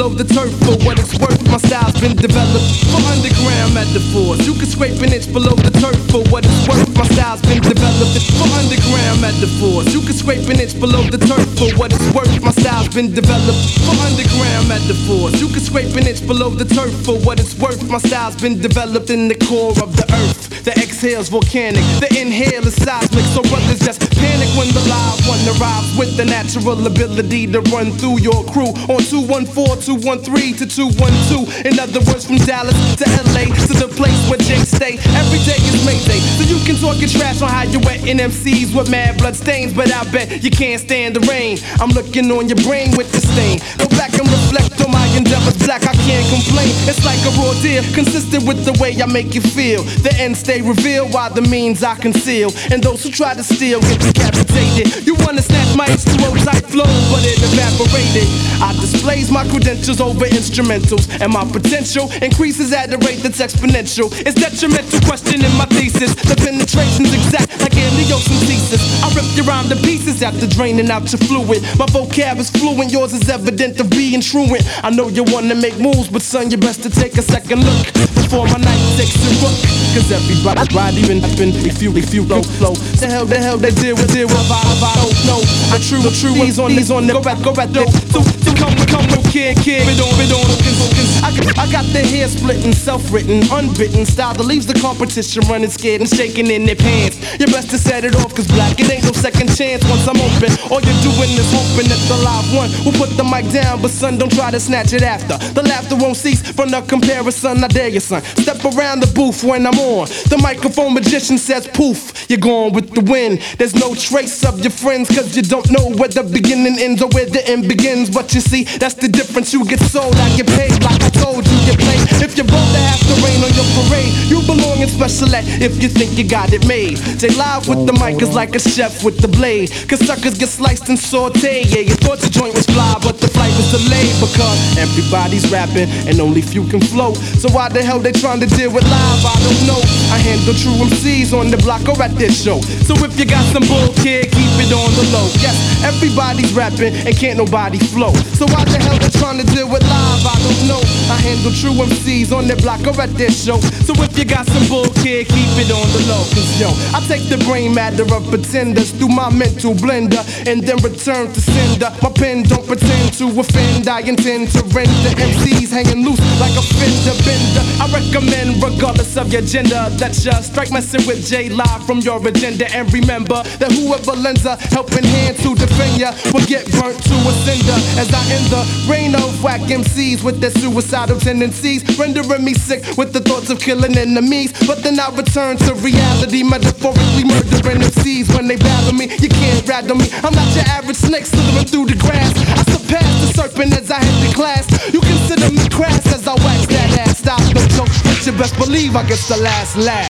below the turf. For what it's worth, my style's been developed for underground metaphors. You can scrape an inch below the turf. For what it's worth, my style's been developed for underground metaphors. You can scrape an inch below the turf. For what it's worth, my style's been developed for underground metaphors. You can scrape an inch below the turf. For what it's worth, my style's been developed in the core of the earth. The exhale's volcanic, the inhale is seismic. So brothers just panic when the live one arrives with the natural ability to run through your crew on 214, 213 to 212. In other words, from Dallas to LA to the place where Jay stay. Every day is Mayday, so you can talk your trash on how you wetting MCs with mad blood stains, but I bet you can't stand the rain. I'm looking on your brain with the stain. Go back and reflect on my endeavors, black, I can't complain. It's like a raw deal, consistent with the way I make you feel. The end stay revealed while the means I conceal. And those who try to steal get decapitated. You wanna snatch my H2O type flow, but it evaporated. I displays my credentials over instrumentals, and my potential increases at a rate that's exponential. It's detrimental questioning my thesis. The penetration's exact like amniocentesis. I rip your rhyme to pieces after draining out your fluid. My vocab is fluent, yours is evident of being truant. I know you wanna make moves, but son, you best to take a second look before my night takes a rook. Cause everybody even if you flow. The hell they deal with I don't know. The true he's on the go back though. So come no kid, bid on. I got their hair splitting, self-written, unbitten style that leaves the competition running scared and shaking in their pants. You best to set it off, cause black, it ain't no second chance once I'm open. All you're doing is hoping that the live one will put the mic down, but son, don't try to snatch it after. The laughter won't cease from the comparison, I dare you son. Step around the booth when I'm on. The microphone magician says poof, you're gone with the wind. There's no trace of your friends, cause you don't know where the beginning ends or where the end begins. But you see, that's the difference, you get sold, I get paid. Like I told you, you play. If you're bold to have to rain on your parade, you belong in special ed if you think you got it made. J Live with the mic is like a chef with the blade, cause suckers get sliced and sauteed. Yeah, you thought the joint was fly, but the flight was delayed. Because everybody's rapping and only few can flow. So why the hell they trying to deal with live? I don't know. I handle true MCs on the block or at this show. So if you got some bull, kid, keep it on the low. Yes, everybody's rapping and can't nobody flow. So why the hell they trying to deal with live? I don't know. I handle true MCs on the block or at this show. So if you got some bull, kid, keep it on the low. Cause yo, I take the brain matter of pretenders through my mental blender and then return to sender. My pen don't pretend to offend, I intend to render MCs hanging loose like a fender bender. I recommend, regardless of your gender, that you strike messing with J Live from your agenda. And remember that whoever lends a helping hand to defend ya will get burnt to a cinder. As I end the reign of whack MCs with their suicidal tendencies, rendering me sick with the thoughts of killing enemies. But then I return to reality, metaphorically murdering MCs when they battle me. You can't rattle me, I'm not your average snake slithering through the grass. I surpass the serpent as I hit the class. You consider me crass as I wax that ass. Stop, no joke, but you best believe I get the last laugh.